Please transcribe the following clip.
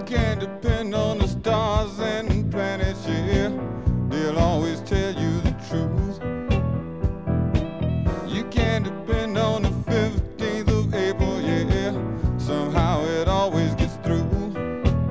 can't depend on the stars and planets, yeah. They'll always tell you the truth. You can't depend